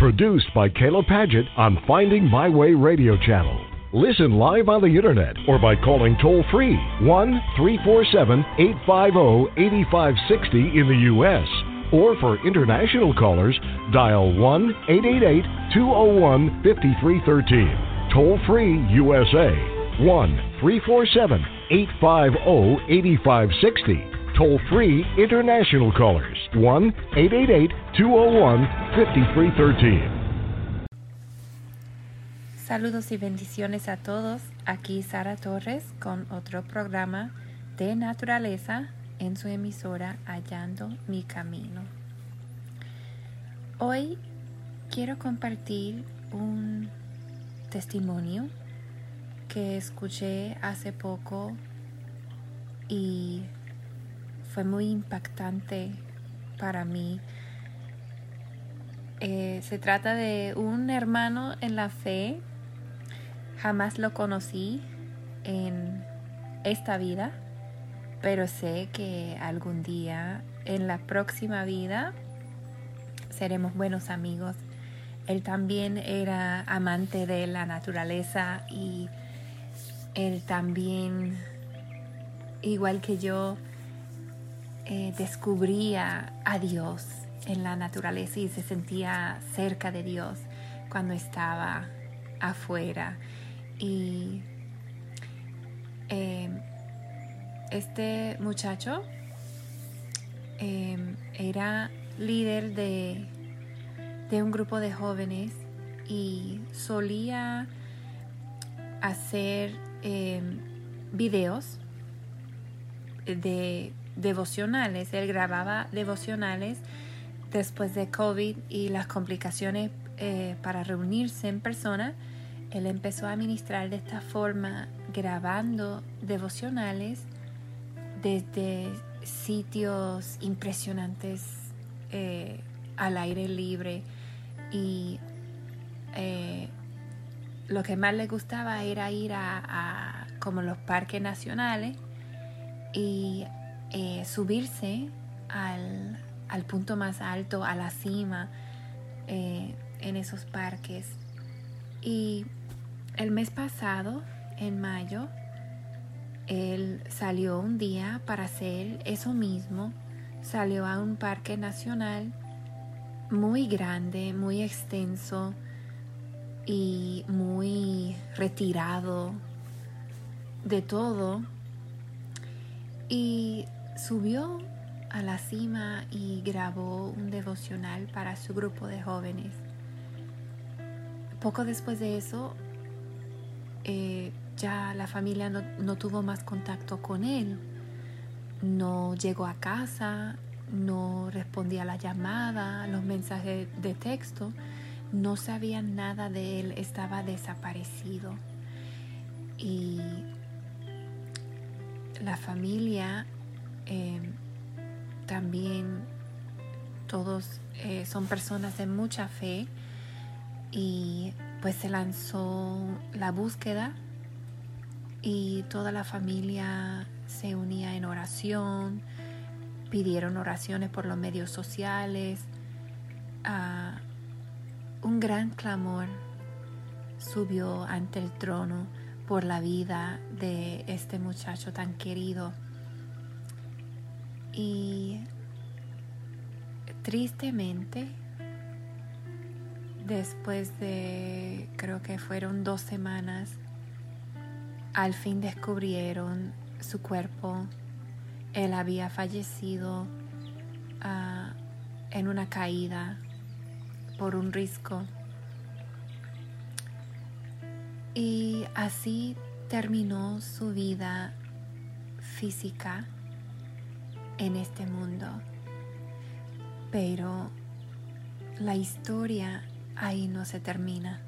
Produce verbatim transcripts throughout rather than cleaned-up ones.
Produced by Kayla Paget on Finding My Way Radio Channel. Listen live on the internet or by calling toll-free one three four seven, eight five zero, eight five six zero in the U S Or for international callers, dial one eight eight eight, two zero one, five three one three. Toll-free U S A, one three four seven, eight five zero, eight five six zero. Toll-free international callers, one eight eight eight, two zero one, five three one three. Saludos y bendiciones a todos. Aquí Sara Torres con otro programa de naturaleza en su emisora Hallando mi Camino. Hoy quiero compartir un testimonio que escuché hace poco y fue muy impactante para mí. Eh, se trata de un hermano en la fe. Jamás lo conocí en esta vida, pero sé que algún día en la próxima vida seremos buenos amigos. Él también era amante de la naturaleza y él también, igual que yo, eh, descubría a Dios en la naturaleza y se sentía cerca de Dios cuando estaba afuera. Y eh, este muchacho eh, era líder de, de un grupo de jóvenes y solía hacer eh, videos de devocionales. Él grababa devocionales después de COVID y las complicaciones eh, para reunirse en persona. Él empezó a ministrar de esta forma, grabando devocionales desde sitios impresionantes eh, al aire libre. Y eh, lo que más le gustaba era ir a, a como los parques nacionales y eh, subirse al, al punto más alto, a la cima eh, en esos parques. Y el mes pasado, en mayo, él salió un día para hacer eso mismo. Salió a un parque nacional muy grande, muy extenso y muy retirado de todo. Y subió a la cima y grabó un devocional para su grupo de jóvenes. Poco después de eso, eh, ya la familia no, no tuvo más contacto con él. No llegó a casa, no respondía a la llamada, los mensajes de texto. No sabían nada de él, estaba desaparecido. Y la familia eh, también, todos eh, son personas de mucha fe. Y pues se lanzó la búsqueda y toda la familia se unía en oración, pidieron oraciones por los medios sociales. Uh, un gran clamor subió ante el trono por la vida de este muchacho tan querido. Y tristemente, después de, creo que fueron dos semanas, al fin descubrieron su cuerpo. Él había fallecido uh, en una caída por un risco. Y así terminó su vida física en este mundo. Pero la historia ahí no se termina.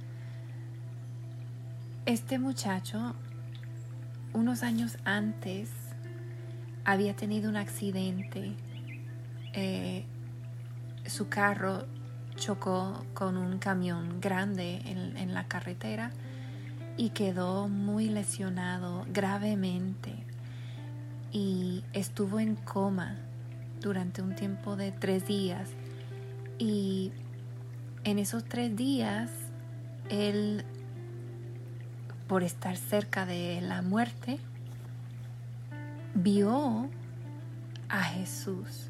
Este muchacho, unos años antes, había tenido un accidente. Eh, su carro chocó con un camión grande en, en la carretera y quedó muy lesionado gravemente. Y estuvo en coma durante un tiempo de tres días. Y en esos tres días, él, por estar cerca de la muerte, vio a Jesús.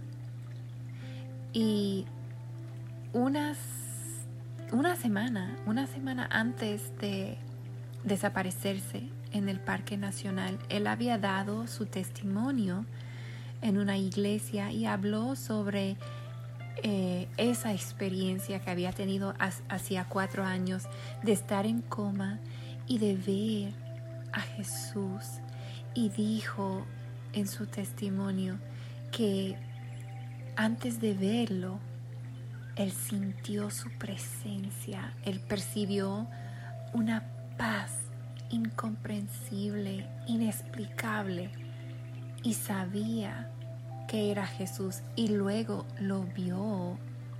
Y unas, una semana, una semana antes de desaparecerse en el Parque Nacional, él había dado su testimonio en una iglesia y habló sobre eh, esa experiencia que había tenido hacía cuatro años de estar en coma y de ver a Jesús. Y dijo en su testimonio que antes de verlo, él sintió su presencia, él percibió una paz incomprensible, inexplicable, y sabía que era Jesús, y luego lo vio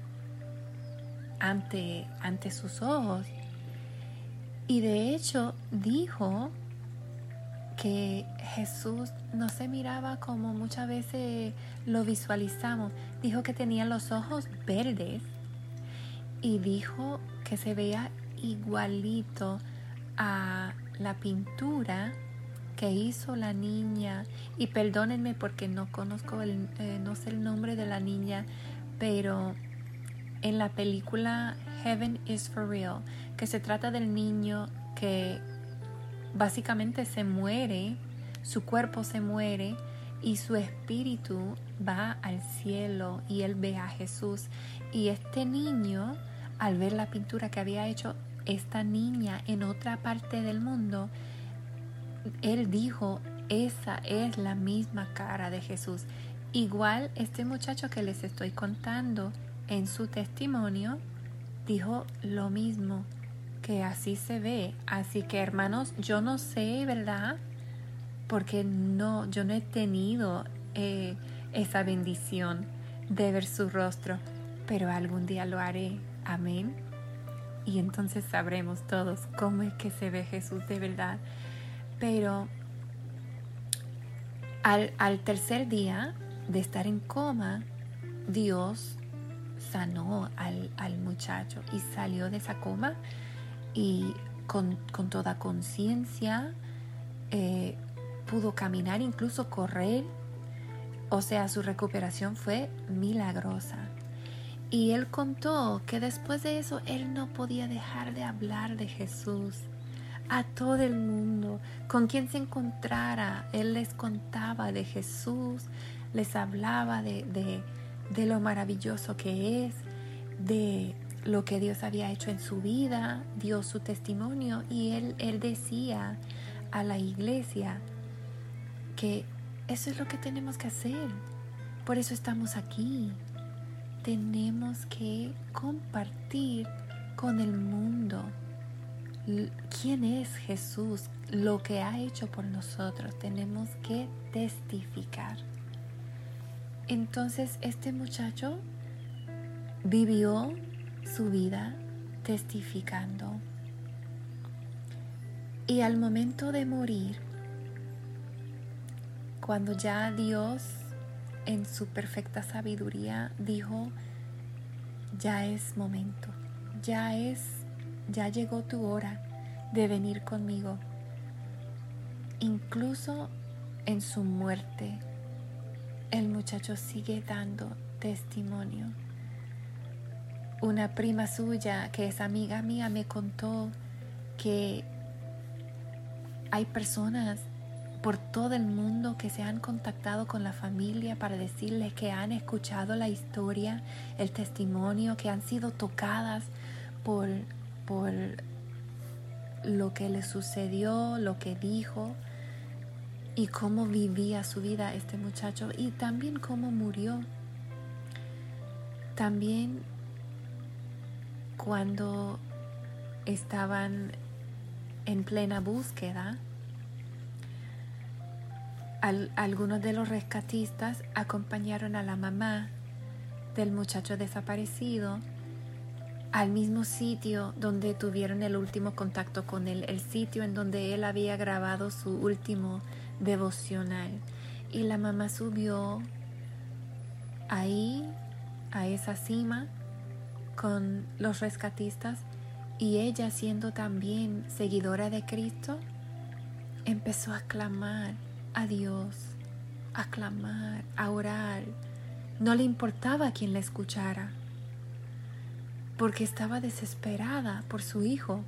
ante, ante sus ojos. Y de hecho dijo que Jesús no se miraba como muchas veces lo visualizamos. Dijo que tenía los ojos verdes y dijo que se veía igualito a la pintura que hizo la niña. Y perdónenme porque no conozco el, eh, no sé el nombre de la niña, pero en la película Heaven is for Real, que se trata del niño que básicamente se muere, su cuerpo se muere y su espíritu va al cielo y él ve a Jesús. Y este niño, al ver la pintura que había hecho esta niña en otra parte del mundo, él dijo, esa es la misma cara de Jesús. Igual este muchacho que les estoy contando en su testimonio dijo lo mismo, que así se ve. Así que, hermanos, yo no sé, ¿verdad? Porque no, yo no he tenido eh, esa bendición de ver su rostro, pero algún día lo haré. Amén. Y entonces sabremos todos cómo es que se ve Jesús de verdad. Pero al, al tercer día de estar en coma, Dios sanó al, al muchacho y salió de esa coma y con, con toda conciencia eh, pudo caminar, incluso correr. O sea, su recuperación fue milagrosa. Y él contó que después de eso él no podía dejar de hablar de Jesús a todo el mundo. Con quien se encontrara, él les contaba de Jesús, les hablaba de, de, de lo maravilloso que es, de lo que Dios había hecho en su vida, dio su testimonio. Y él, él decía a la iglesia que eso es lo que tenemos que hacer. Por eso estamos aquí. Tenemos que compartir con el mundo quién es Jesús, lo que ha hecho por nosotros. Tenemos que testificar. Entonces este muchacho vivió su vida testificando. Y al momento de morir, cuando ya Dios en su perfecta sabiduría dijo, ya es momento, ya es, ya llegó tu hora de venir conmigo. Incluso en su muerte, el muchacho sigue dando testimonio. Una prima suya, que es amiga mía, me contó que hay personas por todo el mundo que se han contactado con la familia para decirles que han escuchado la historia, el testimonio, que han sido tocadas por, por lo que le sucedió, lo que dijo y cómo vivía su vida este muchacho y también cómo murió. También cuando estaban en plena búsqueda, Al, algunos de los rescatistas acompañaron a la mamá del muchacho desaparecido al mismo sitio donde tuvieron el último contacto con él, el sitio en donde él había grabado su último devocional. Y la mamá subió ahí, a esa cima, con los rescatistas, y ella, siendo también seguidora de Cristo, empezó a clamar a Dios, a clamar, a orar. No le importaba quién la escuchara, porque estaba desesperada por su hijo.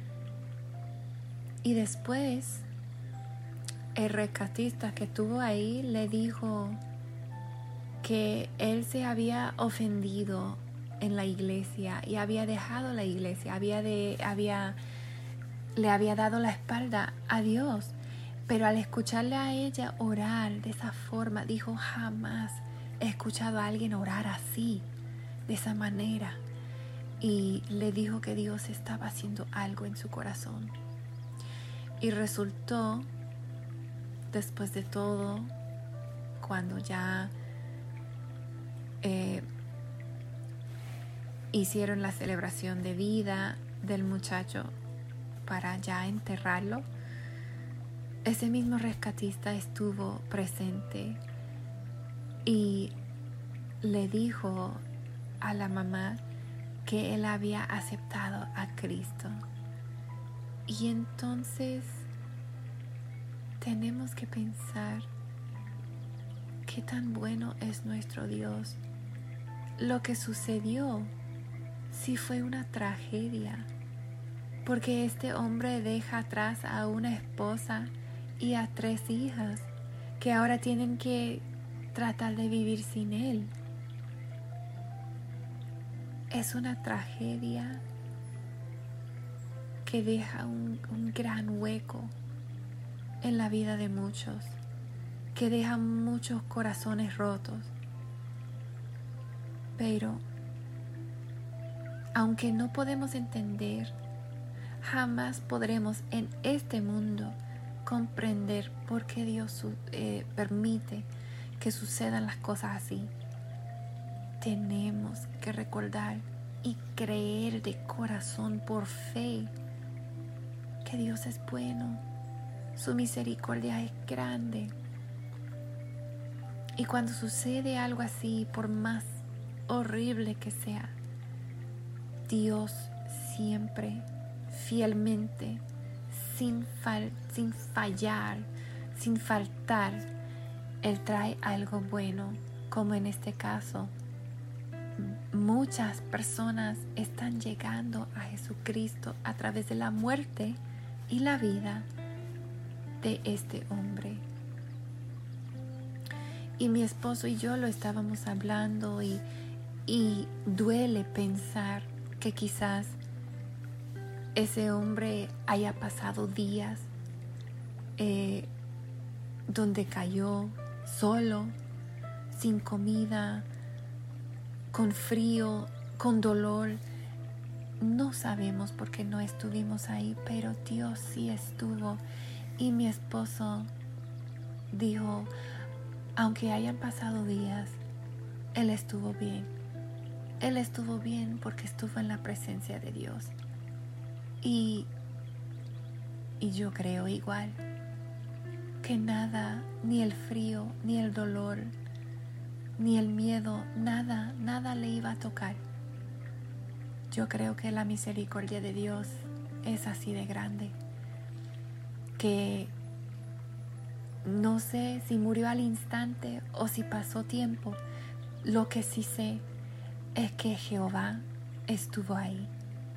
Y después, el rescatista que estuvo ahí le dijo que él se había ofendido en la iglesia y había dejado la iglesia, había de, había, le había dado la espalda a Dios. Pero al escucharle a ella orar de esa forma, dijo: jamás he escuchado a alguien orar así, de esa manera. Y le dijo que Dios estaba haciendo algo en su corazón. Y resultó, después de todo, cuando ya eh, hicieron la celebración de vida del muchacho para ya enterrarlo, ese mismo rescatista estuvo presente y le dijo a la mamá que él había aceptado a Cristo. Y entonces tenemos que pensar qué tan bueno es nuestro Dios. Lo que sucedió sí fue una tragedia, porque este hombre deja atrás a una esposa y a tres hijas que ahora tienen que tratar de vivir sin él. Es una tragedia que deja un, un gran hueco en la vida de muchos, que deja muchos corazones rotos. Pero aunque no podemos entender, jamás podremos en este mundo comprender por qué Dios eh, permite que sucedan las cosas así. Tenemos que recordar y creer de corazón, por fe, que Dios es bueno, su misericordia es grande. Y cuando sucede algo así, por más horrible que sea, Dios siempre, fielmente, sin, fal- sin fallar, sin faltar, Él trae algo bueno, como en este caso. Muchas personas están llegando a Jesucristo a través de la muerte y la vida de este hombre. Y mi esposo y yo lo estábamos hablando y, y duele pensar que quizás ese hombre haya pasado días eh, donde cayó solo, sin comida, con frío, con dolor. No sabemos porque no estuvimos ahí, pero Dios sí estuvo. Y mi esposo dijo, aunque hayan pasado días, Él estuvo bien. Él estuvo bien porque estuvo en la presencia de Dios. Y, y yo creo igual, que nada, ni el frío, ni el dolor, ni el miedo, nada, nada le iba a tocar. Yo creo que la misericordia de Dios es así de grande, que no sé si murió al instante o si pasó tiempo. Lo que sí sé es que Jehová estuvo ahí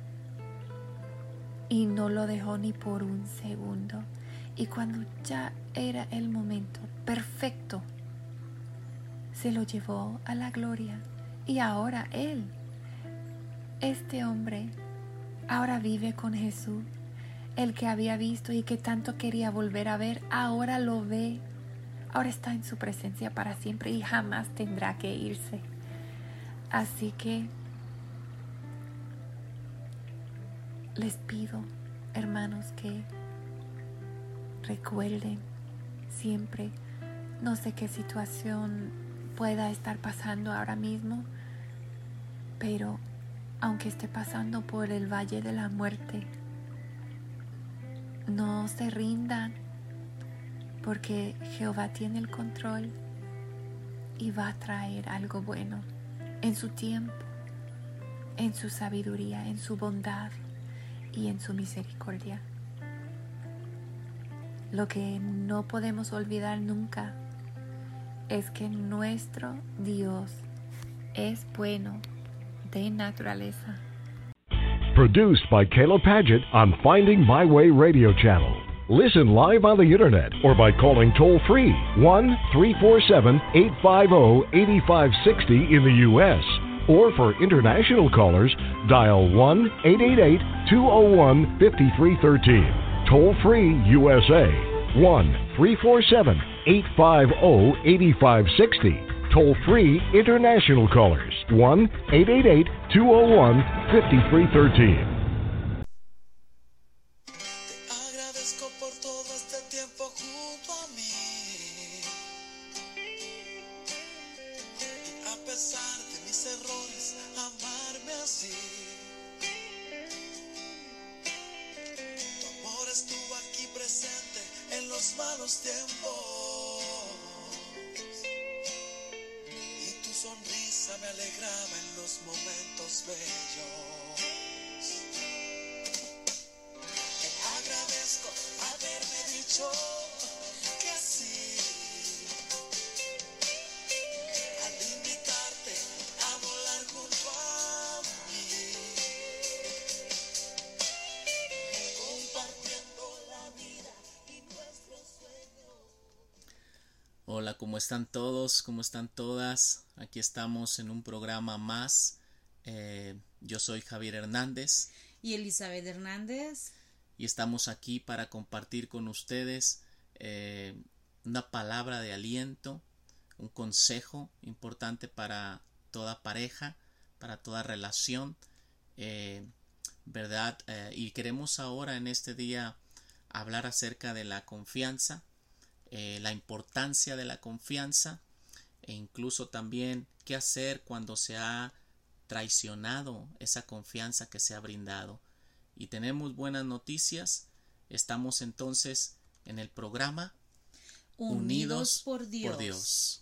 y no lo dejó ni por un segundo. Y cuando ya era el momento perfecto, se lo llevó a la gloria. Y ahora él, este hombre, ahora vive con Jesús. El que había visto y que tanto quería volver a ver, ahora lo ve. Ahora está en su presencia para siempre y jamás tendrá que irse. Así que les pido, hermanos, que recuerden siempre, no sé qué situación pueda estar pasando ahora mismo, pero aunque esté pasando por el valle de la muerte, no se rindan, porque Jehová tiene el control y va a traer algo bueno en su tiempo. en su sabiduría, en su bondad y en su misericordia. Lo que no podemos olvidar nunca es que nuestro Dios es bueno de naturaleza. Produced by Caleb Paget on Finding My Way Radio Channel. Listen live on the internet or by calling toll-free one three four seven, eight five zero, eight five six zero in the U S Or for international callers, dial one eight eight eight, two zero one, five three one three. Toll-free U S A, one three four seven, eight five zero, eight five six zero. Toll-free international callers, one eight eight eight, two zero one, five three one three. Agradezco por todo este tiempo junto a mí. Y a pesar de mis errores, amarme así. Tu amor estuvo aquí presente en los malos tiempos. Me alegraba en los momentos bellos. Te agradezco haberme dicho que sí, al invitarte a volar junto a mí, compartiendo la vida y nuestros sueños. Hola, ¿cómo están todos? ¿Cómo están todas? Aquí estamos en un programa más. Eh, yo soy Javier Hernández. Y Elizabeth Hernández. Y estamos aquí para compartir con ustedes eh, una palabra de aliento, un consejo importante para toda pareja, para toda relación, eh, ¿verdad? Eh, y queremos ahora en este día hablar acerca de la confianza, eh, la importancia de la confianza. E incluso también qué hacer cuando se ha traicionado esa confianza que se ha brindado. Y tenemos buenas noticias. Estamos entonces en el programa Unidos, Unidos por Dios. Por Dios.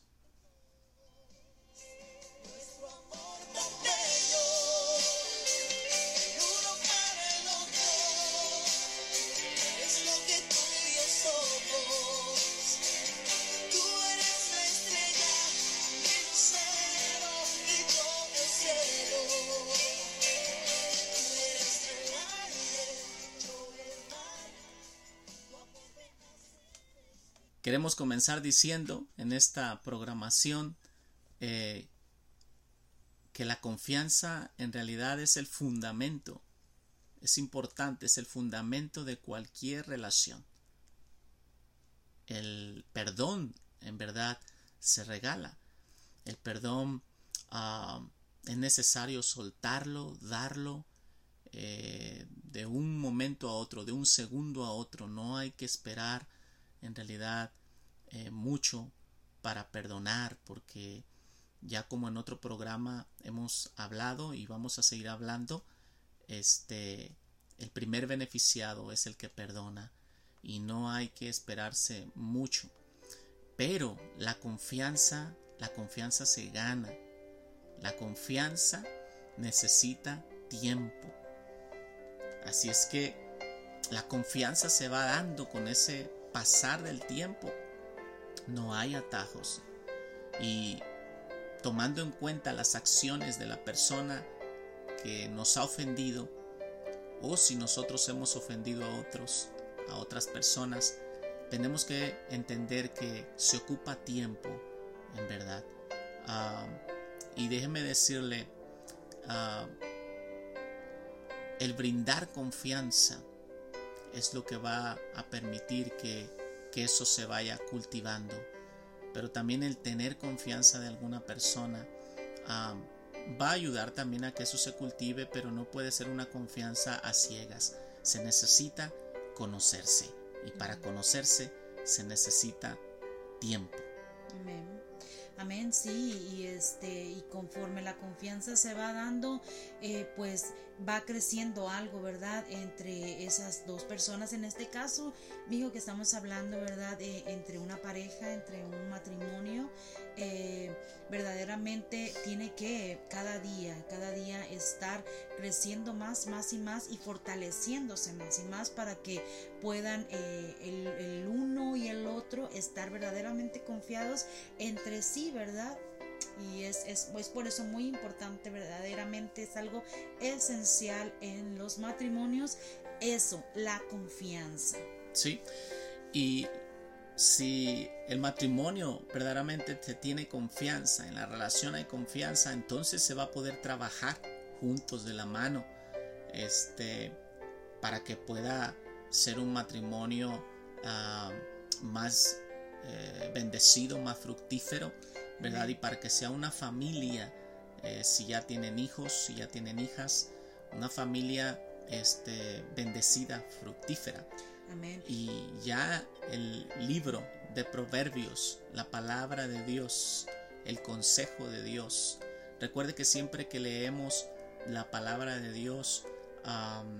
Queremos comenzar diciendo en esta programación eh, que la confianza en realidad es el fundamento, es importante, es el fundamento de cualquier relación. El perdón en verdad se regala, el perdón uh, es necesario soltarlo, darlo eh, de un momento a otro, de un segundo a otro, no hay que esperar en realidad eh, mucho para perdonar, porque ya como en otro programa hemos hablado y vamos a seguir hablando, este el primer beneficiado es el que perdona y no hay que esperarse mucho. Pero la confianza, la confianza se gana. La confianza necesita tiempo. Así es que la confianza se va dando con ese pasar del tiempo. No hay atajos. Y tomando en cuenta las acciones de la persona que nos ha ofendido, o si nosotros hemos ofendido a otros, a otras personas, tenemos que entender que se ocupa tiempo, en verdad. Uh, y déjeme decirle, uh, el brindar confianza es lo que va a permitir que, que eso se vaya cultivando. Pero también el tener confianza de alguna persona um, va a ayudar también a que eso se cultive, pero no puede ser una confianza a ciegas. Se necesita conocerse, y para conocerse se necesita tiempo. Amén. Amén, sí, y este y conforme la confianza se va dando, eh, pues va creciendo algo, ¿verdad? Entre esas dos personas. En este caso, mijo, que estamos hablando, ¿verdad? Eh, entre una pareja, entre un matrimonio, eh, verdaderamente tiene que cada día, cada día estar creciendo más, más y más y fortaleciéndose más y más para que puedan eh, el, el uno y el otro estar verdaderamente confiados entre sí, ¿verdad? Y es, es, es por eso muy importante, verdaderamente es algo esencial en los matrimonios, eso, la confianza. Sí, y si el matrimonio verdaderamente te tiene confianza, en la relación hay confianza, entonces se va a poder trabajar juntos de la mano, este, para que pueda ser un matrimonio uh, más eh, bendecido, más fructífero, ¿verdad? Amén. Y para que sea una familia, eh, si ya tienen hijos, si ya tienen hijas, una familia este, bendecida, fructífera. Amén. Y ya el libro de Proverbios, la palabra de Dios, el consejo de Dios. Recuerde que siempre que leemos la palabra de Dios, um,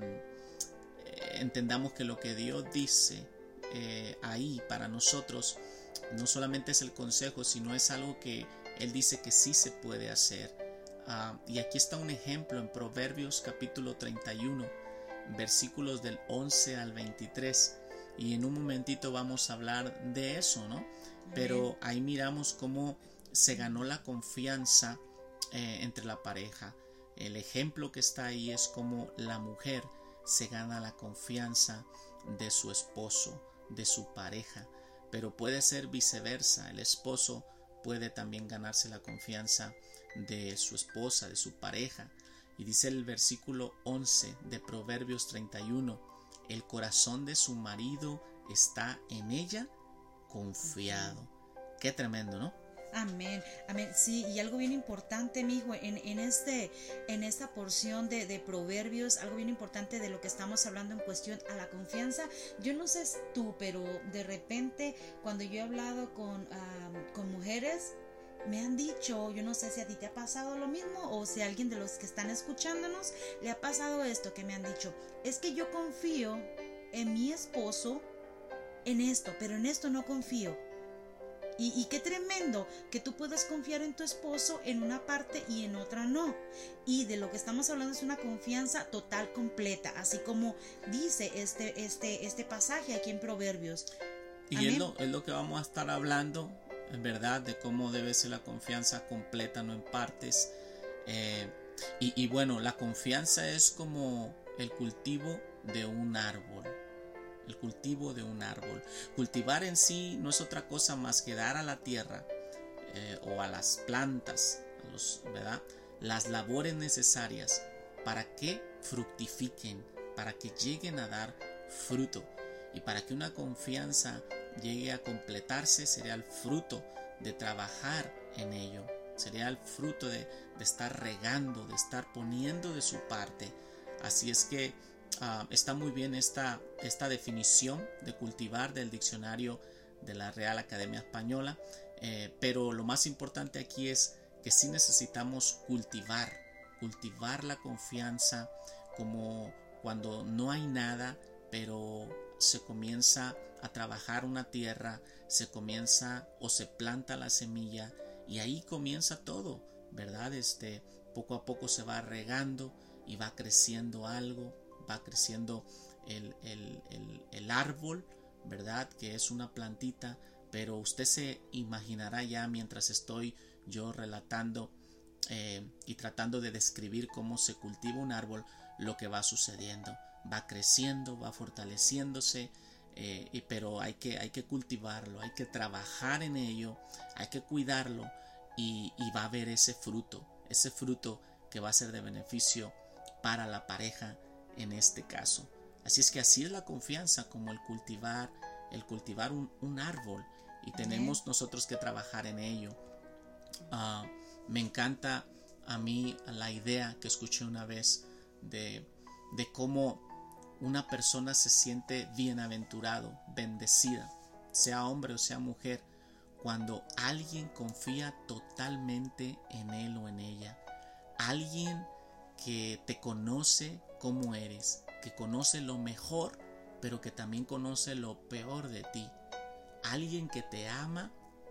entendamos que lo que Dios dice eh, ahí para nosotros no solamente es el consejo, sino es algo que Él dice que sí se puede hacer. Uh, y aquí está un ejemplo en Proverbios capítulo treinta y uno, versículos del once al veintitrés. Y en un momentito vamos a hablar de eso, ¿no? Pero ahí miramos cómo se ganó la confianza eh, entre la pareja. El ejemplo que está ahí es cómo la mujer se gana la confianza de su esposo, de su pareja. Pero puede ser viceversa. El esposo puede también ganarse la confianza de su esposa, de su pareja. Y dice el versículo once de Proverbios treinta y uno: el corazón de su marido está en ella confiado. Qué tremendo, ¿no? Amén, amén. Sí, y algo bien importante, mijo, en, en, este, en esta porción de, de Proverbios, algo bien importante de lo que estamos hablando en cuestión a la confianza. Yo no sé tú, pero de repente cuando yo he hablado con, um, con mujeres, me han dicho, yo no sé si a ti te ha pasado lo mismo o si a alguien de los que están escuchándonos le ha pasado esto, que me han dicho, es que yo confío en mi esposo en esto, pero en esto no confío. Y, y qué tremendo que tú puedas confiar en tu esposo en una parte y en otra no. Y de lo que estamos hablando es una confianza total, completa, así como dice este, este, este pasaje aquí en Proverbios. Y es lo, es lo que vamos a estar hablando, en verdad, de cómo debe ser la confianza completa, no en partes. Eh, y, y bueno, la confianza es como el cultivo de un árbol. El cultivo de un árbol. Cultivar en sí no es otra cosa más que dar a la tierra eh, o a las plantas, a los, ¿verdad?, las labores necesarias para que fructifiquen, para que lleguen a dar fruto. Y para que una confianza llegue a completarse, sería el fruto de trabajar en ello. Sería el fruto de, de estar regando, de estar poniendo de su parte. Así es que Uh, está muy bien esta, esta definición de cultivar del diccionario de la Real Academia Española, eh, pero lo más importante aquí es que sí necesitamos cultivar, cultivar la confianza, como cuando no hay nada, pero se comienza a trabajar una tierra, se comienza o se planta la semilla y ahí comienza todo, ¿verdad? Este, poco a poco se va regando y va creciendo algo. Va creciendo el, el, el, el árbol, ¿verdad?, que es una plantita, pero usted se imaginará ya mientras estoy yo relatando eh, y tratando de describir cómo se cultiva un árbol, lo que va sucediendo. Va creciendo, va fortaleciéndose, eh, y, pero hay que, hay que cultivarlo, hay que trabajar en ello, hay que cuidarlo y, y va a haber ese fruto, ese fruto que va a ser de beneficio para la pareja en este caso. Así es que así es la confianza, como el cultivar, el cultivar un, un árbol, y tenemos uh-huh. nosotros que trabajar en ello. Uh, me encanta a mí la idea que escuché una vez de, de cómo una persona se siente bienaventurado, bendecida, sea hombre o sea mujer, cuando alguien confía totalmente en él o en ella. Alguien que te conoce como eres, que conoce lo mejor, pero que también conoce lo peor de ti. Alguien que te ama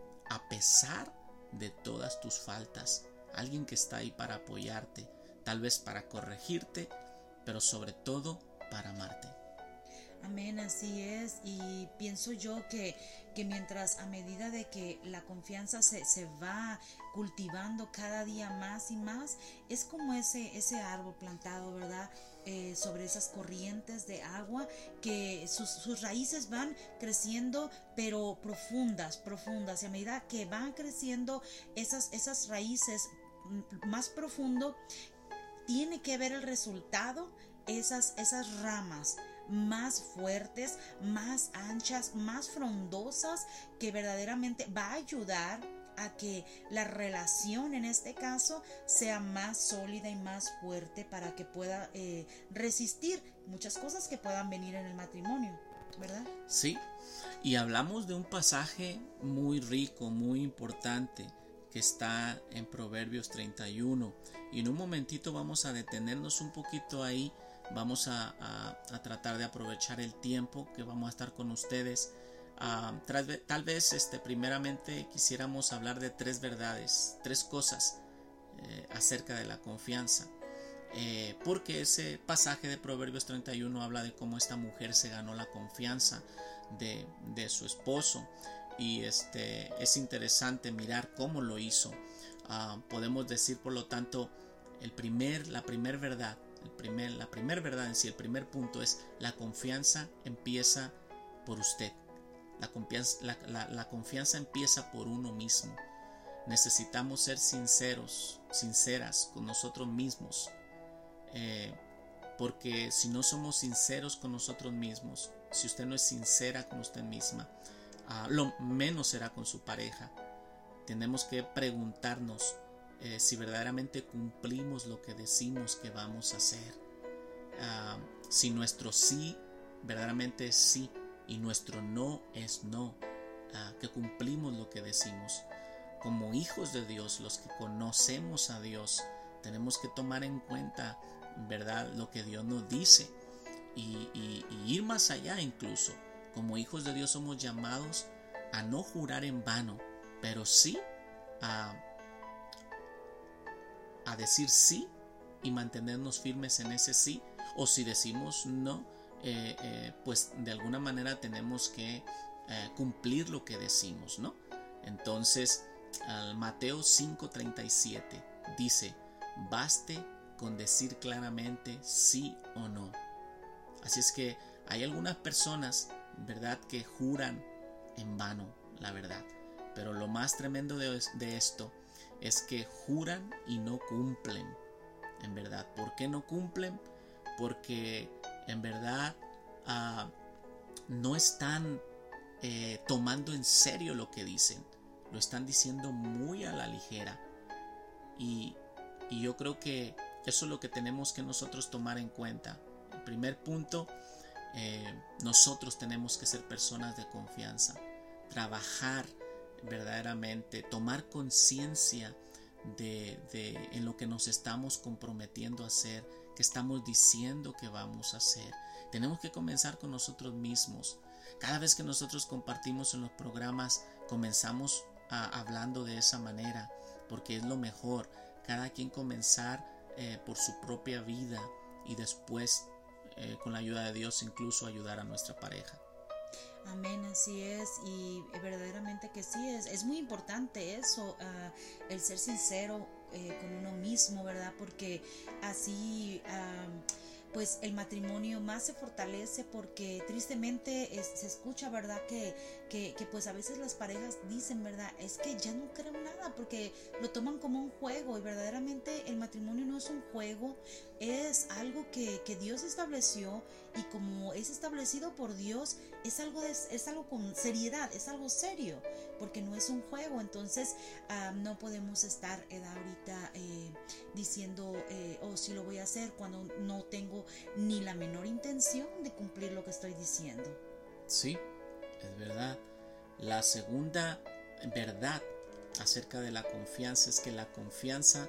a pesar de todas tus faltas. Alguien que está ahí para apoyarte, tal vez para corregirte, pero sobre todo para amarte. Amén, así es. Y pienso yo que, que mientras a medida de que la confianza se, se va cultivando cada día más y más, es como ese, ese árbol plantado, ¿verdad? Eh, sobre esas corrientes de agua que sus, sus raíces van creciendo, pero profundas, profundas. Y a medida que van creciendo esas, esas raíces más profundo, tiene que ver el resultado, esas, esas ramas más fuertes, más anchas, más frondosas, que verdaderamente va a ayudar a que la relación en este caso sea más sólida y más fuerte para que pueda eh, resistir muchas cosas que puedan venir en el matrimonio, ¿verdad? Sí, y hablamos de un pasaje muy rico, muy importante, que está en Proverbios treinta y uno, y en un momentito vamos a detenernos un poquito ahí. Vamos a, a, a tratar de aprovechar el tiempo que vamos a estar con ustedes. Uh, tal, tal vez este, primeramente quisiéramos hablar de tres verdades, tres cosas eh, acerca de la confianza, eh, porque ese pasaje de Proverbios treinta y uno habla de cómo esta mujer se ganó la confianza de, de su esposo, y este, es interesante mirar cómo lo hizo. Uh, podemos decir, por lo tanto, el primer, la primera verdad El primer, la primera verdad en sí, el primer punto es: la confianza empieza por usted. La confianza, la, la, la confianza empieza por uno mismo. Necesitamos ser sinceros, sinceras con nosotros mismos, eh, porque si no somos sinceros con nosotros mismos, si usted no es sincera con usted misma, uh, lo menos será con su pareja. Tenemos que preguntarnos Eh, si verdaderamente cumplimos lo que decimos que vamos a hacer, uh, si nuestro sí verdaderamente es sí y nuestro no es no, uh, que cumplimos lo que decimos. Como hijos de Dios, los que conocemos a Dios, tenemos que tomar en cuenta, ¿verdad?, lo que Dios nos dice y, y, y ir más allá. Incluso como hijos de Dios somos llamados a no jurar en vano, pero sí a a decir sí y mantenernos firmes en ese sí, o si decimos no, eh, eh, pues de alguna manera tenemos que eh, cumplir lo que decimos, ¿no? Entonces, Mateo cinco treinta y siete dice: baste con decir claramente sí o no. Así es que hay algunas personas, ¿verdad?, que juran en vano, la verdad, pero lo más tremendo de, de esto es que juran y no cumplen, en verdad. ¿Por qué no cumplen? Porque en verdad uh, no están eh, tomando en serio lo que dicen, lo están diciendo muy a la ligera, y, y yo creo que eso es lo que tenemos que nosotros tomar en cuenta. El primer punto, eh, nosotros tenemos que ser personas de confianza, trabajar verdaderamente, tomar conciencia de, de en lo que nos estamos comprometiendo a hacer, que estamos diciendo que vamos a hacer. Tenemos que comenzar con nosotros mismos. Cada vez que nosotros compartimos en los programas, comenzamos a, hablando de esa manera, porque es lo mejor. Cada quien comenzar eh, por su propia vida, y después eh, con la ayuda de Dios incluso ayudar a nuestra pareja. Amén, así es, y verdaderamente que sí, es, es muy importante eso, uh, el ser sincero eh, con uno mismo, ¿verdad? Porque así uh, pues el matrimonio más se fortalece, porque tristemente es, se escucha, ¿verdad? Que, que, que pues a veces las parejas dicen, ¿verdad? Es que ya no creo nada, porque lo toman como un juego, y verdaderamente el matrimonio no es un juego, es algo que, que Dios estableció, y como es establecido por Dios, es algo, de, es algo con seriedad, es algo serio, porque no es un juego. Entonces uh, no podemos estar eh, ahorita eh, diciendo, eh, oh, sí lo voy a hacer, cuando no tengo ni la menor intención de cumplir lo que estoy diciendo. Sí, es verdad. La segunda verdad acerca de la confianza es que la confianza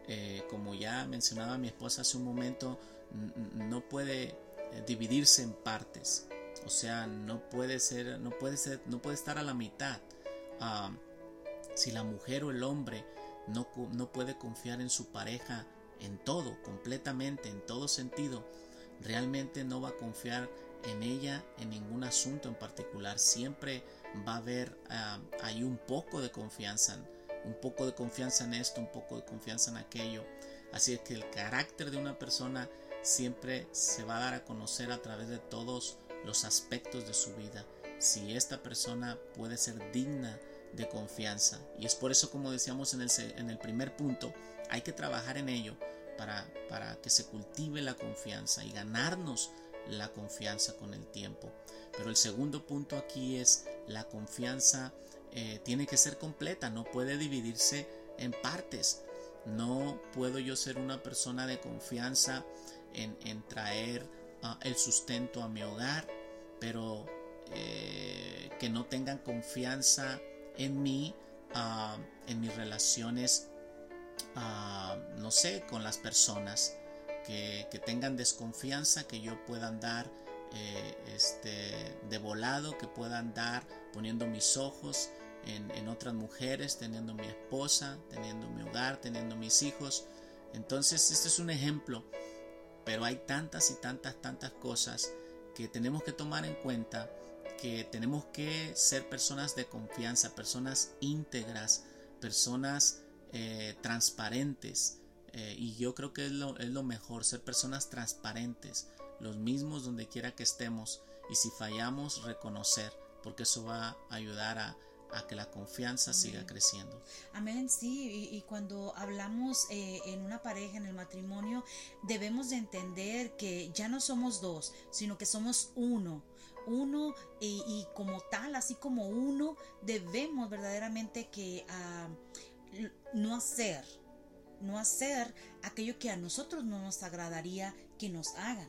eh, como ya mencionaba mi esposa hace un momento, n- no puede dividirse en partes. O sea, no puede ser, no puede ser, no puede estar a la mitad. Uh, si la mujer o el hombre no, no puede confiar en su pareja en todo, completamente, en todo sentido, realmente no va a confiar en ella en ningún asunto en particular. Siempre va a haber uh, ahí un poco de confianza, un poco de confianza en esto, un poco de confianza en aquello. Así es que el carácter de una persona siempre se va a dar a conocer a través de todos los aspectos de su vida, si esta persona puede ser digna de confianza. Y es por eso, como decíamos en el, en el primer punto, hay que trabajar en ello para, para que se cultive la confianza y ganarnos la confianza con el tiempo. Pero el segundo punto aquí es la confianza eh, tiene que ser completa, no puede dividirse en partes. No puedo yo ser una persona de confianza en, en traer uh, el sustento a mi hogar, pero eh, que no tengan confianza en mí, uh, en mis relaciones, uh, no sé, con las personas, que, que tengan desconfianza, que yo pueda andar eh, este, de volado, que pueda andar poniendo mis ojos en, en otras mujeres, teniendo mi esposa, teniendo mi hogar, teniendo mis hijos. Entonces este es un ejemplo, pero hay tantas y tantas, tantas cosas que tenemos que tomar en cuenta, que tenemos que ser personas de confianza, personas íntegras, personas eh, transparentes, eh, y yo creo que es lo, es lo mejor, ser personas transparentes, los mismos donde quiera que estemos, y si fallamos, reconocer, porque eso va a ayudar a a que la confianza Amén. Siga creciendo. Amén, sí, y, y cuando hablamos eh, en una pareja, en el matrimonio, debemos de entender que ya no somos dos, sino que somos uno, uno y, y como tal, así como uno, debemos verdaderamente que uh, no hacer, no hacer aquello que a nosotros no nos agradaría que nos hagan,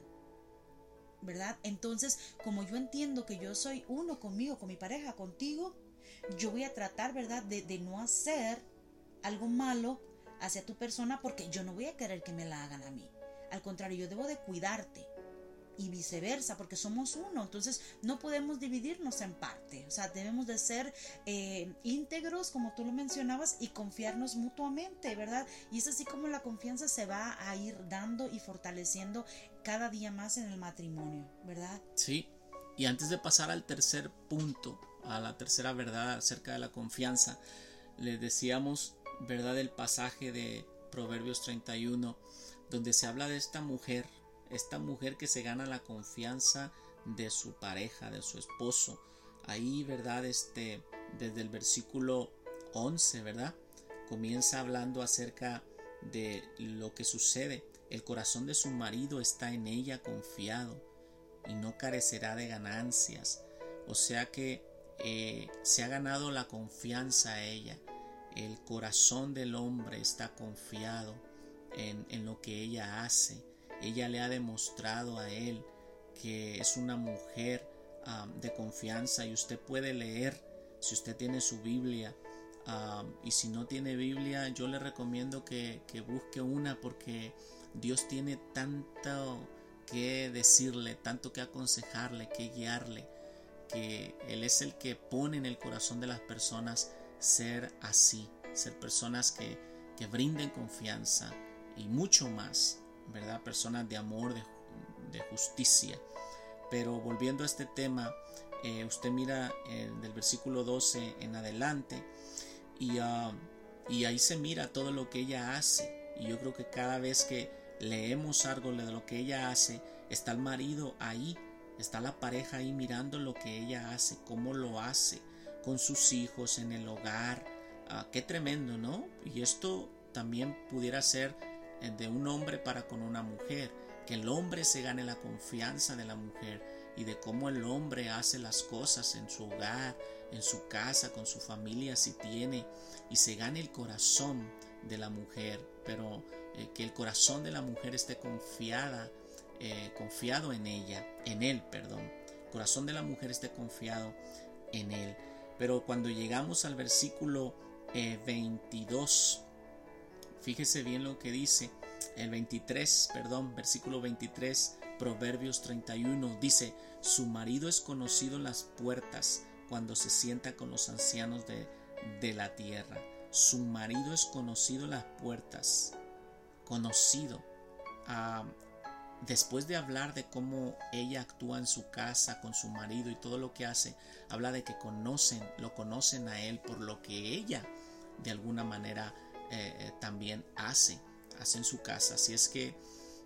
¿verdad? Entonces, como yo entiendo que yo soy uno conmigo, con mi pareja, contigo, yo voy a tratar, ¿verdad?, de, de no hacer algo malo hacia tu persona, porque yo no voy a querer que me la hagan a mí. Al contrario, yo debo de cuidarte y viceversa, porque somos uno. Entonces no podemos dividirnos en parte. O sea, debemos de ser eh, íntegros, como tú lo mencionabas, y confiarnos mutuamente, ¿verdad? Y es así como la confianza se va a ir dando y fortaleciendo cada día más en el matrimonio, ¿verdad? Sí, y antes de pasar al tercer punto, a la tercera verdad acerca de la confianza, les decíamos, verdad, el pasaje de Proverbios treinta y uno, donde se habla de esta mujer, esta mujer que se gana la confianza de su pareja, de su esposo. Ahí, verdad, este, desde el versículo once, verdad, comienza hablando acerca de lo que sucede. El corazón de su marido está en ella confiado y no carecerá de ganancias. O sea que Eh, se ha ganado la confianza a ella. El corazón del hombre está confiado en, en lo que ella hace. Ella le ha demostrado a él que es una mujer um, de confianza, y usted puede leer, si usted tiene su Biblia, um, y si no tiene Biblia, yo le recomiendo que, que busque una, porque Dios tiene tanto que decirle, tanto que aconsejarle, que guiarle, que Él es el que pone en el corazón de las personas ser así, ser personas que, que brinden confianza y mucho más, ¿verdad? Personas de amor, de, de justicia. Pero volviendo a este tema, eh, usted mira eh, del versículo doce en adelante, y, uh, y ahí se mira todo lo que ella hace. Y yo creo que cada vez que leemos algo de lo que ella hace, está el marido ahí, está la pareja ahí mirando lo que ella hace, cómo lo hace con sus hijos en el hogar. Ah, qué tremendo, ¿no? Y esto también pudiera ser de un hombre para con una mujer, que el hombre se gane la confianza de la mujer, y de cómo el hombre hace las cosas en su hogar, en su casa, con su familia si tiene, y se gane el corazón de la mujer, pero eh, que el corazón de la mujer esté confiada Eh, confiado en ella, en él, perdón. El corazón de la mujer esté confiado en él. Pero cuando llegamos al versículo eh, veintidós, fíjese bien lo que dice el veintitrés, perdón, versículo veintitrés, Proverbios treinta y uno, dice: su marido es conocido en las puertas cuando se sienta con los ancianos de, de la tierra. Su marido es conocido en las puertas, conocido. Uh, después de hablar de cómo ella actúa en su casa con su marido y todo lo que hace, habla de que conocen, lo conocen a él por lo que ella de alguna manera eh, también hace, hace en su casa. Así es que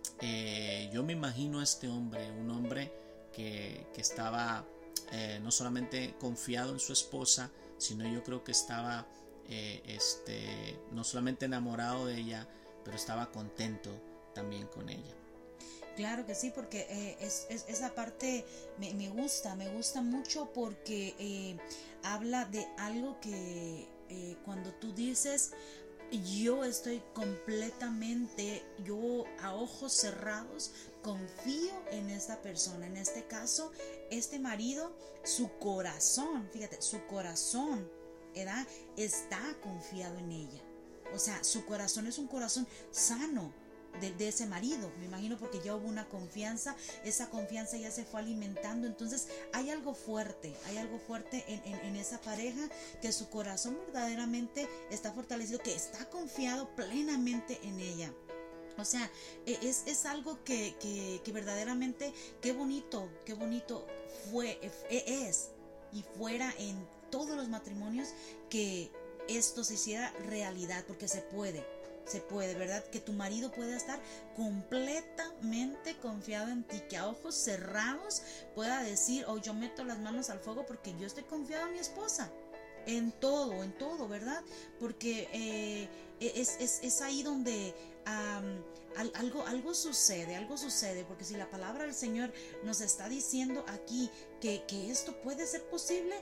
eh, yo me imagino a este hombre, un hombre que, que estaba eh, no solamente confiado en su esposa, sino yo creo que estaba eh, este, no solamente enamorado de ella, pero estaba contento también con ella. Claro que sí, porque eh, es, es, esa parte me, me gusta, me gusta mucho porque eh, habla de algo que eh, cuando tú dices yo estoy completamente, yo a ojos cerrados confío en esta persona, en este caso este marido, su corazón, fíjate, su corazón ¿verdad? Está confiado en ella, o sea, su corazón es un corazón sano. De, de ese marido, me imagino, porque ya hubo una confianza, esa confianza ya se fue alimentando, entonces hay algo fuerte, hay algo fuerte en, en, en esa pareja, que su corazón verdaderamente está fortalecido, que está confiado plenamente en ella. O sea, es, es algo que, que, que verdaderamente, qué bonito, qué bonito fue, es y fuera en todos los matrimonios que esto se hiciera realidad, porque se puede. Se puede, ¿verdad? Que tu marido pueda estar completamente confiado en ti, que a ojos cerrados pueda decir, oh, yo meto las manos al fuego porque yo estoy confiado en mi esposa, en todo, en todo, ¿verdad? Porque eh, es, es, es ahí donde um, algo, algo sucede, algo sucede, porque si la palabra del Señor nos está diciendo aquí que, que esto puede ser posible,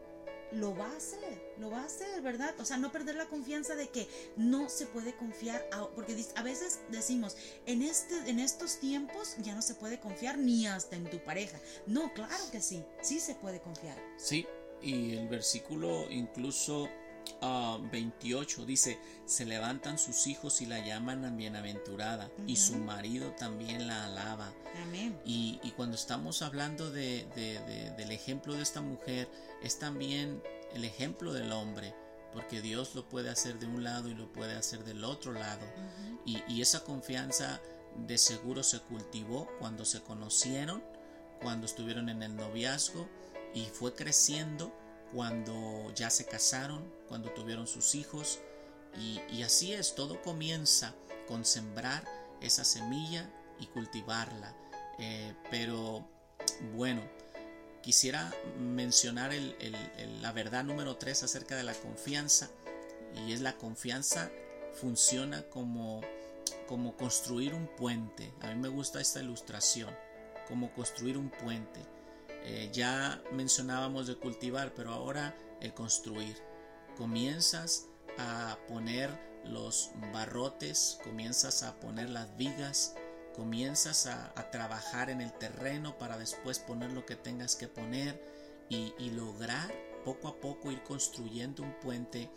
lo va a hacer, lo va a hacer, ¿verdad? O sea, no perder la confianza de que no se puede confiar, a, porque a veces decimos, en, este, en estos tiempos ya no se puede confiar ni hasta en tu pareja. No, claro que sí, sí se puede confiar. Sí, y el versículo incluso uh, veintiocho dice, se levantan sus hijos y la llaman bienaventurada, uh-huh. y su marido también la alaba. Amén. Y, y cuando estamos hablando de, de, de, del ejemplo de esta mujer, es también el ejemplo del hombre, porque Dios lo puede hacer de un lado y lo puede hacer del otro lado. Uh-huh. y, y esa confianza de seguro se cultivó cuando se conocieron, cuando estuvieron en el noviazgo, y fue creciendo cuando ya se casaron, cuando tuvieron sus hijos. Y, y así es, todo comienza con sembrar esa semilla y cultivarla. Eh, pero bueno, quisiera mencionar el, el, el, la verdad número tres acerca de la confianza, y es la confianza funciona como, como construir un puente. A mí me gusta esta ilustración, como construir un puente. Eh, ya mencionábamos de cultivar, pero ahora el construir. Comienzas a poner los barrotes, comienzas a poner las vigas, comienzas a, a trabajar en el terreno para después poner lo que tengas que poner y, y lograr poco a poco ir construyendo un puente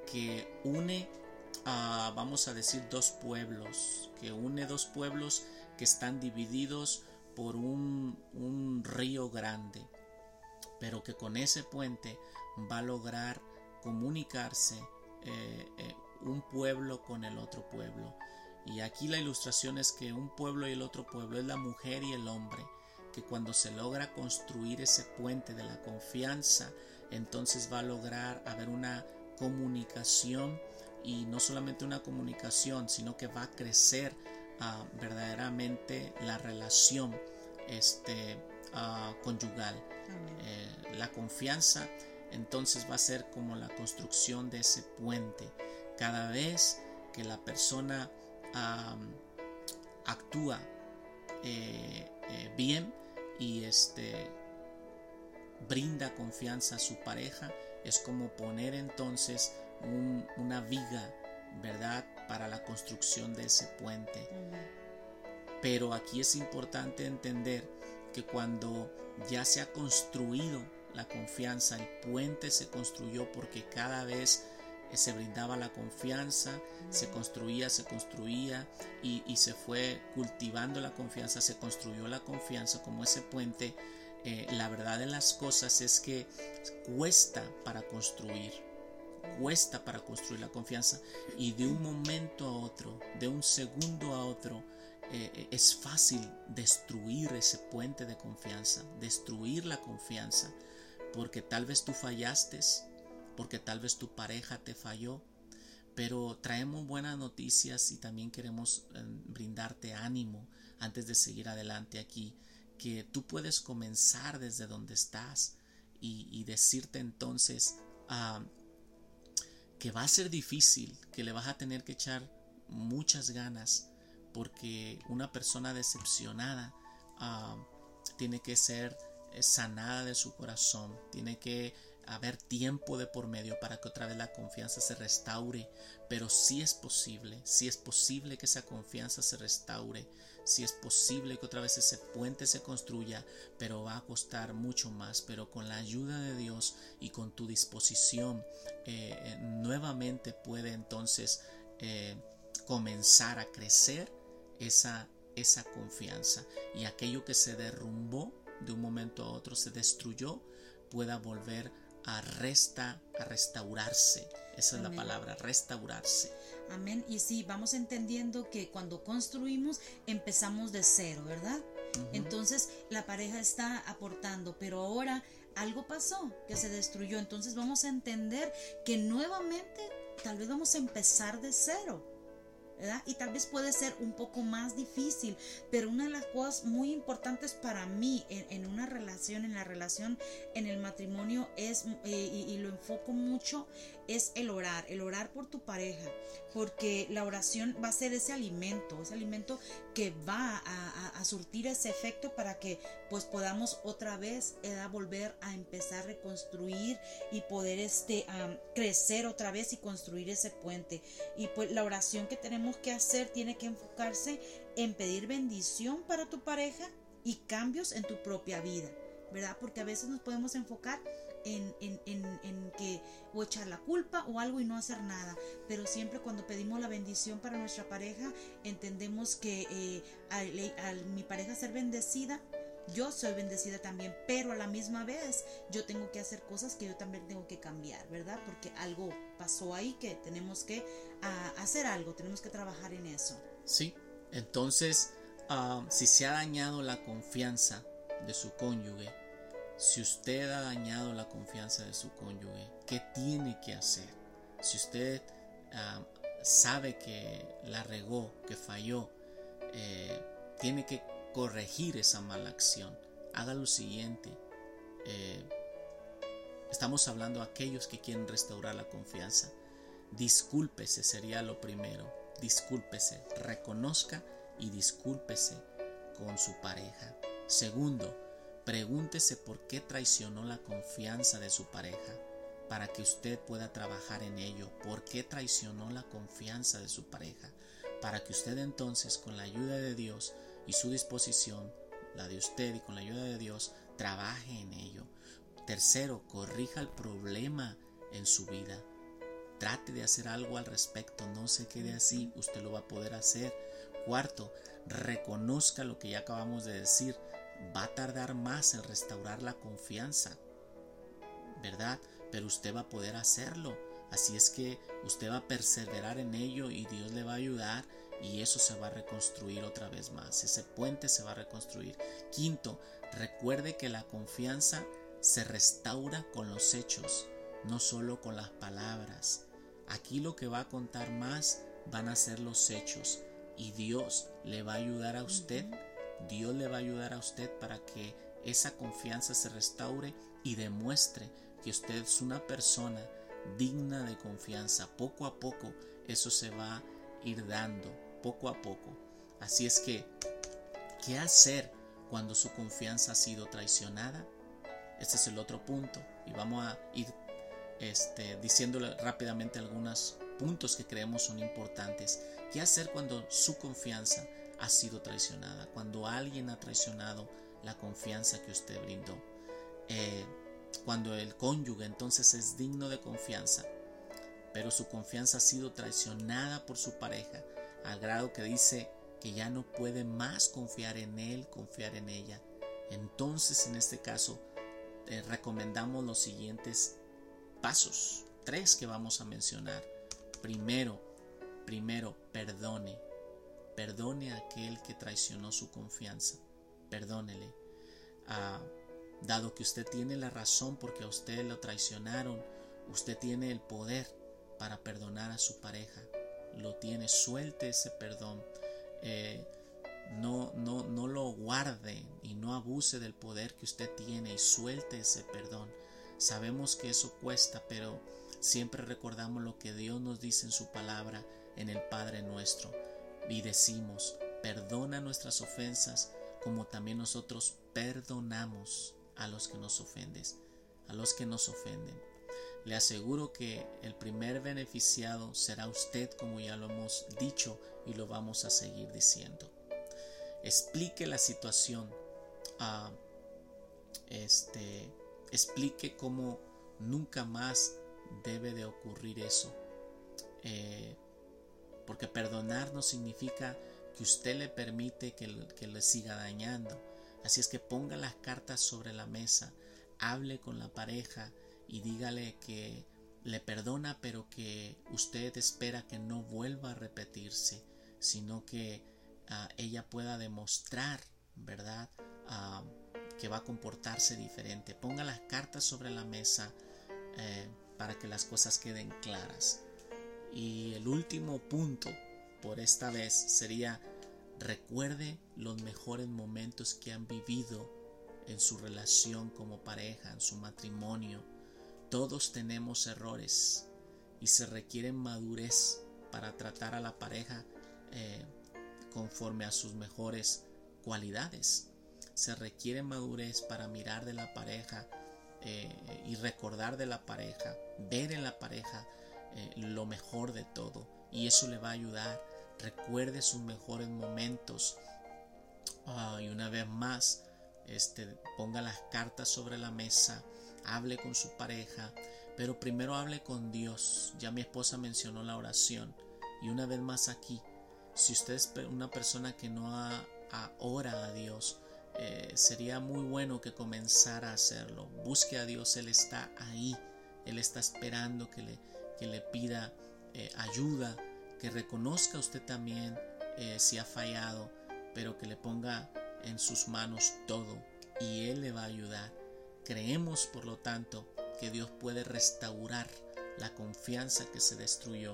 que une a, vamos a decir, dos pueblos, que une dos pueblos que están divididos por un, un río grande, pero que con ese puente va a lograr comunicarse eh, eh, un pueblo con el otro pueblo. Y aquí la ilustración es que un pueblo y el otro pueblo es la mujer y el hombre, que cuando se logra construir ese puente de la confianza, entonces va a lograr haber una comunicación, y no solamente una comunicación, sino que va a crecer uh, verdaderamente la relación este, uh, conyugal. Eh, la confianza entonces va a ser como la construcción de ese puente. Cada vez que la persona um, actúa eh, eh, bien y este, brinda confianza a su pareja, es como poner entonces un, una viga, ¿verdad?, para la construcción de ese puente. Uh-huh. Pero aquí es importante entender que cuando ya se ha construido la confianza, el puente se construyó porque cada vez se brindaba la confianza, se construía, se construía y, y se fue cultivando la confianza, se construyó la confianza como ese puente. Eh, la verdad de las cosas es que cuesta para construir, cuesta para construir la confianza, y de un momento a otro, de un segundo a otro, eh, es fácil destruir ese puente de confianza, destruir la confianza, porque tal vez tú fallaste, porque tal vez tu pareja te falló, pero traemos buenas noticias y también queremos eh, brindarte ánimo antes de seguir adelante aquí, que tú puedes comenzar desde donde estás y, y decirte entonces uh, que va a ser difícil, que le vas a tener que echar muchas ganas, porque una persona decepcionada uh, tiene que ser sanada de su corazón, tiene que haber tiempo de por medio para que otra vez la confianza se restaure, pero sí es posible, sí es posible que esa confianza se restaure, sí es posible que otra vez ese puente se construya, pero va a costar mucho más, pero con la ayuda de Dios y con tu disposición eh, nuevamente puede entonces eh, comenzar a crecer esa, esa confianza, y aquello que se derrumbó de un momento a otro, se destruyó, pueda volver a resta, a restaurarse. Esa es Amén. La palabra, restaurarse. Amén. Y sí, vamos entendiendo que cuando construimos empezamos de cero, ¿verdad? Uh-huh. Entonces la pareja está aportando, pero ahora algo pasó que se destruyó. Entonces vamos a entender que nuevamente tal vez vamos a empezar de cero, ¿verdad? Y tal vez puede ser un poco más difícil, pero una de las cosas muy importantes para mí en, en una relación, en la relación, en el matrimonio es, eh, y, y lo enfoco mucho, es el orar, el orar por tu pareja, porque la oración va a ser ese alimento, ese alimento que va a, a, a surtir ese efecto para que pues podamos otra vez eh, volver a empezar a reconstruir y poder este um, crecer otra vez y construir ese puente. Y pues la oración que tenemos que hacer tiene que enfocarse en pedir bendición para tu pareja y cambios en tu propia vida, ¿verdad? Porque a veces nos podemos enfocar En, en, en, en que o echar la culpa o algo y no hacer nada, pero siempre cuando pedimos la bendición para nuestra pareja entendemos que eh, al, al mi pareja ser bendecida, yo soy bendecida también, pero a la misma vez yo tengo que hacer cosas que yo también tengo que cambiar, ¿verdad? Porque algo pasó ahí que tenemos que uh, hacer algo, tenemos que trabajar en eso. Sí, entonces uh, si se ha dañado la confianza de su cónyuge, si usted ha dañado la confianza de su cónyuge, ¿qué tiene que hacer? Si usted uh, sabe que la regó, que falló, eh, tiene que corregir esa mala acción. Haga lo siguiente. Eh, estamos hablando a aquellos que quieren restaurar la confianza. Discúlpese sería lo primero. Discúlpese, reconozca y discúlpese con su pareja. Segundo, pregúntese por qué traicionó la confianza de su pareja, para que usted pueda trabajar en ello. ¿Por qué traicionó la confianza de su pareja? Para que usted entonces, con la ayuda de Dios y su disposición, la de usted y con la ayuda de Dios, trabaje en ello. Tercero, corrija el problema en su vida. Trate de hacer algo al respecto, no se quede así, usted lo va a poder hacer. Cuarto, reconozca lo que ya acabamos de decir. Va a tardar más en restaurar la confianza, ¿verdad? Pero usted va a poder hacerlo. Así es que usted va a perseverar en ello y Dios le va a ayudar, y eso se va a reconstruir otra vez más. Ese puente se va a reconstruir. Quinto, recuerde que la confianza se restaura con los hechos, no solo con las palabras. Aquí lo que va a contar más van a ser los hechos, y Dios le va a ayudar a usted. Dios le va a ayudar a usted para que esa confianza se restaure y demuestre que usted es una persona digna de confianza. Poco a poco eso se va a ir dando, poco a poco. Así es que, ¿qué hacer cuando su confianza ha sido traicionada? Este es el otro punto, y vamos a ir este, diciéndole rápidamente algunos puntos que creemos son importantes. ¿Qué hacer cuando su confianza ha sido traicionada? Cuando alguien ha traicionado la confianza que usted brindó. Eh, cuando el cónyuge entonces es digno de confianza, pero su confianza ha sido traicionada por su pareja, al grado que dice que ya no puede más confiar en él, confiar en ella. Entonces, en este caso, eh, recomendamos los siguientes pasos, tres que vamos a mencionar. Primero, primero, perdone. Perdone a aquel que traicionó su confianza. Perdónele. Ah, dado que usted tiene la razón porque a usted lo traicionaron, usted tiene el poder para perdonar a su pareja. Lo tiene, suelte ese perdón. Eh, no, no, no lo guarde y no abuse del poder que usted tiene y suelte ese perdón. Sabemos que eso cuesta, pero siempre recordamos lo que Dios nos dice en su palabra, en el Padre Nuestro, y decimos: perdona nuestras ofensas como también nosotros perdonamos a los que nos ofenden, a los que nos ofenden. Le aseguro que el primer beneficiado será usted, como ya lo hemos dicho y lo vamos a seguir diciendo. Explique la situación, uh, este, explique cómo nunca más debe de ocurrir eso, eh, porque perdonar no significa que usted le permite que, que le siga dañando. Así es que ponga las cartas sobre la mesa, hable con la pareja y dígale que le perdona, pero que usted espera que no vuelva a repetirse, sino que uh, ella pueda demostrar, ¿verdad?, Uh, que va a comportarse diferente. Ponga las cartas sobre la mesa eh, para que las cosas queden claras. Y el último punto por esta vez sería: recuerde los mejores momentos que han vivido en su relación como pareja, en su matrimonio. Todos tenemos errores y se requiere madurez para tratar a la pareja eh, conforme a sus mejores cualidades. Se requiere madurez para mirar de la pareja eh, y recordar de la pareja, ver en la pareja eh, lo mejor de todo, y eso le va a ayudar. Recuerde sus mejores momentos. Uh, y una vez más, este, ponga las cartas sobre la mesa, hable con su pareja, pero primero hable con Dios. Ya mi esposa mencionó la oración, y una vez más aquí, si usted es una persona que no ha, ha ora a Dios, Eh, sería muy bueno que comenzara a hacerlo. Busque a Dios, Él está ahí, Él está esperando que le, que le pida eh, ayuda, que reconozca usted también eh, si ha fallado, pero que le ponga en sus manos todo y Él le va a ayudar. Creemos, por lo tanto, que Dios puede restaurar la confianza que se destruyó.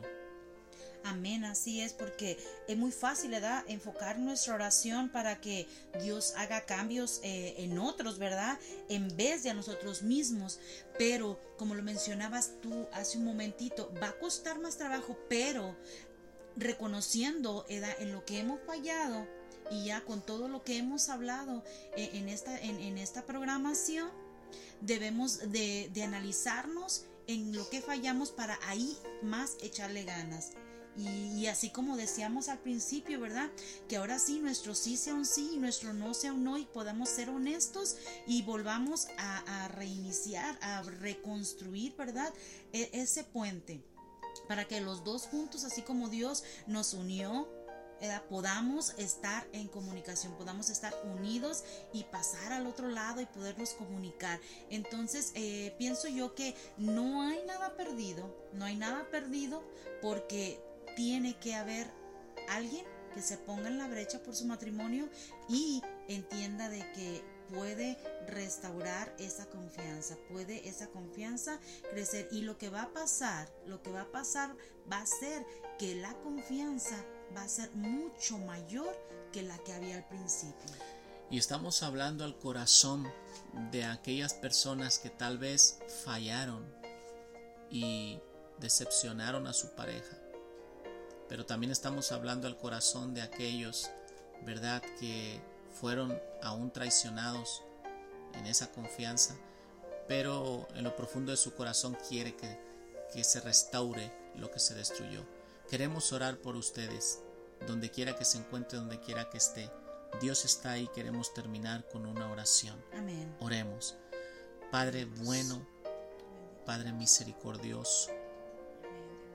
Amén, así es, porque es muy fácil, ¿verdad?, enfocar nuestra oración para que Dios haga cambios eh, en otros, ¿verdad?, en vez de a nosotros mismos. Pero como lo mencionabas tú hace un momentito, va a costar más trabajo, pero reconociendo, ¿verdad?, en lo que hemos fallado, y ya con todo lo que hemos hablado eh, en, esta, en, en esta programación, debemos de, de analizarnos en lo que fallamos para ahí más echarle ganas. Y, y así como decíamos al principio, ¿verdad?, que ahora sí nuestro sí sea un sí y nuestro no sea un no, y podamos ser honestos y volvamos a, a reiniciar, a reconstruir, ¿verdad?, e- ese puente, para que los dos juntos, así como Dios nos unió, ¿verdad?, podamos estar en comunicación, podamos estar unidos y pasar al otro lado y poderlos comunicar. Entonces eh, pienso yo que no hay nada perdido, no hay nada perdido, porque tiene que haber alguien que se ponga en la brecha por su matrimonio y entienda de que puede restaurar esa confianza, puede esa confianza crecer, y lo que va a pasar, lo que va a pasar va a ser que la confianza va a ser mucho mayor que la que había al principio. Y estamos hablando al corazón de aquellas personas que tal vez fallaron y decepcionaron a su pareja. Pero también estamos hablando al corazón de aquellos, ¿verdad?, que fueron aún traicionados en esa confianza, pero en lo profundo de su corazón quiere que, que se restaure lo que se destruyó. Queremos orar por ustedes, donde quiera que se encuentre, donde quiera que esté. Dios está ahí. Queremos terminar con una oración. Amén. Oremos. Padre bueno, Padre misericordioso,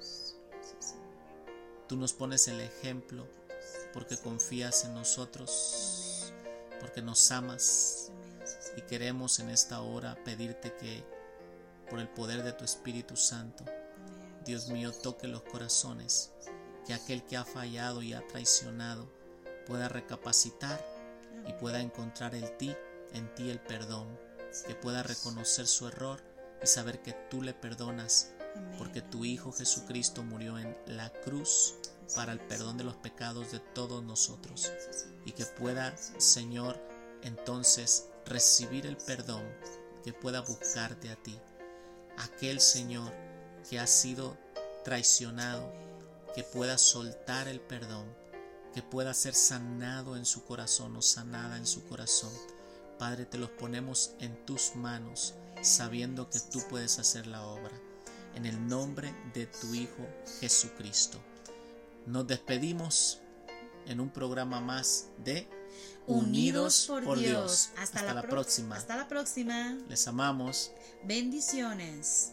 Tú nos pones el ejemplo porque confías en nosotros, porque nos amas, y queremos en esta hora pedirte que por el poder de tu Espíritu Santo, Dios mío, toque los corazones, que aquel que ha fallado y ha traicionado pueda recapacitar y pueda encontrar en ti, en ti el perdón, que pueda reconocer su error y saber que tú le perdonas, porque tu Hijo Jesucristo murió en la cruz para el perdón de los pecados de todos nosotros, y que pueda, Señor, entonces recibir el perdón, que pueda buscarte a ti. Aquel, Señor, que ha sido traicionado, que pueda soltar el perdón, que pueda ser sanado en su corazón o sanada en su corazón. Padre, te los ponemos en tus manos, sabiendo que tú puedes hacer la obra. En el nombre de tu Hijo Jesucristo. Nos despedimos en un programa más de Unidos por, por Dios. Dios. Hasta, Hasta la, la pro- próxima. Hasta la próxima. Les amamos. Bendiciones.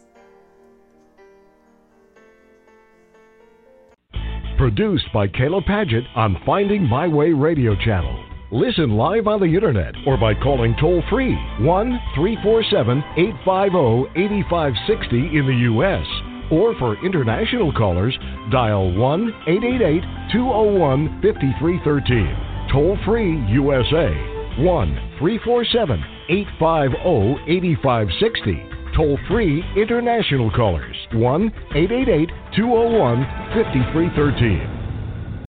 Produced by Caleb Paget on Finding My Way Radio Channel. Listen live on the internet or by calling toll-free one three four seven, eight five zero, eight five six zero in the U S Or for international callers, dial one eight eight eight, two zero one, five three one three. Toll-free U S A, one three four seven, eight five zero, eight five six zero. Toll-free international callers, one eight eight eight, two zero one, five three one three.